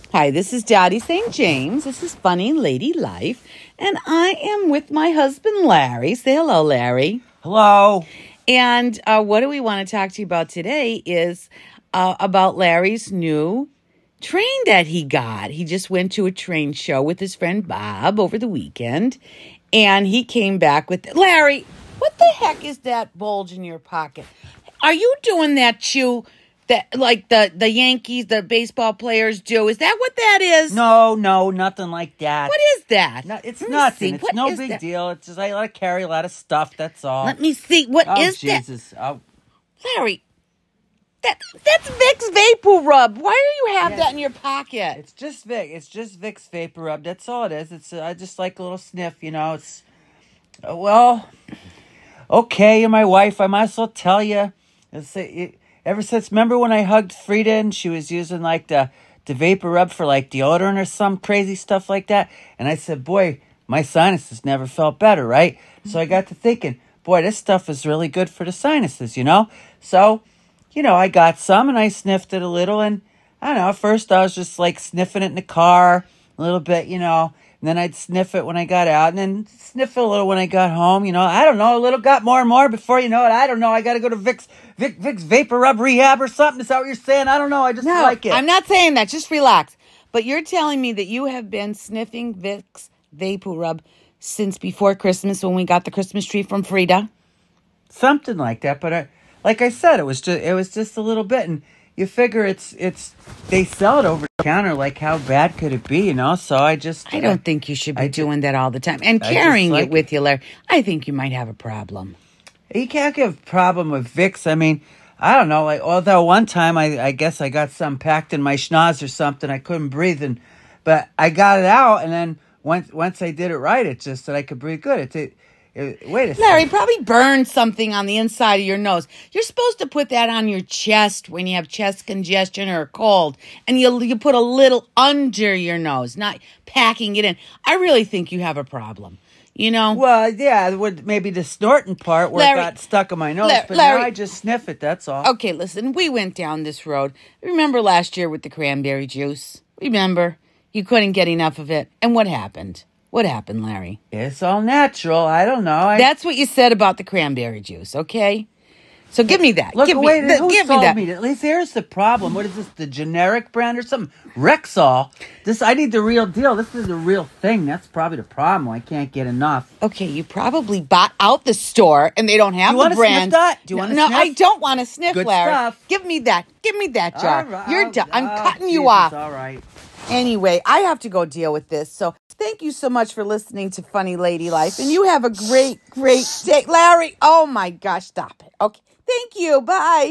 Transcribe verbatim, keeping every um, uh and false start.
Hi, this is Dottie Saint James. This is Funny Lady Life, and I am with my husband, Larry. Say hello, Larry. Hello. And uh, what do we want to talk to you about today is uh, about Larry's new train that he got. He just went to a train show with his friend Bob over the weekend, and he came back with... Larry, what the heck is that bulge in your pocket? Are you doing that chew... That like the, the Yankees, the baseball players do? Is that what that is? No, no, nothing like that. What is that? No, it's Let me nothing. see. It's What no is big that? deal. It's just I let carry a lot of stuff. That's all. Let me see. What oh, is Jesus. Oh, that? Larry, that that's Vicks Vapor Rub. Why do you have Yeah. that in your pocket? it's just Vic. It's just Vicks Vapor Rub. That's all it is. It's uh, I just like a little sniff. You know. It's uh, well, okay. You're my wife. I might as well tell you. It's, it, ever since, remember when I hugged Frida and she was using like the the vapor rub for like deodorant or some crazy stuff like that, and I said, boy, my sinuses never felt better, right? So I got to thinking, boy, this stuff is really good for the sinuses, you know? So, you know, I got some and I sniffed it a little, and I don't know, at first I was just like sniffing it in the car a little bit, you know, and then I'd sniff it when I got out, and then sniff it a little when I got home, you know. I don't know, a little got more and more before you know it. I don't know, I got to go to Vicks, Vic, Vicks Vapor Rub Rehab or something. Is that what you're saying? I don't know, I just No, like it. I'm not saying that. Just relax. But you're telling me that you have been sniffing Vicks Vapor Rub since before Christmas when we got the Christmas tree from Frida? Something like that, but I, like I said, it was just it was just a little bit, and you figure it's it's they sell it over the counter. Like, how bad could it be, you know? So I just I don't think you should be I doing that all the time. And I just carrying like it with you, Larry, I think you might have a problem. You can't have a problem with Vicks. I mean, I don't know. Like, although one time I, I guess I got some packed in my schnoz or something. I couldn't breathe, and but I got it out, and then once once I did it right, it just that I could breathe good. It, it, it wait a second. Larry, probably burned something on the inside of your nose. You're supposed to put that on your chest when you have chest congestion or a cold, and you you put a little under your nose, not packing it in. I really think you have a problem. You know? Well, yeah, it would maybe the snorting part where Larry- it got stuck in my nose, La- but Larry- now I just sniff it. That's all. Okay, listen, we went down this road. Remember last year with the cranberry juice? Remember? You couldn't get enough of it. And what happened? What happened, Larry? It's all natural. I don't know. I, That's what you said about the cranberry juice, okay? So give me that. Look, give wait, me, who give me sold that. me? At least here's the problem. What is this, the generic brand or something? Rexall. This, I need the real deal. This is the real thing. That's probably the problem. I can't get enough. Okay, you probably bought out the store and they don't have Do you the wanna brand. sniff that? Do you no, wanna no, sniff? I don't want to sniff, Good Larry. stuff. Give me that. Give me that jar. All right, You're oh, done. I'm oh, cutting you Jesus, off. All right. Anyway, I have to go deal with this. So thank you so much for listening to Funny Lady Life. And you have a great, great day. Larry, oh my gosh, stop it. Okay, thank you. Bye.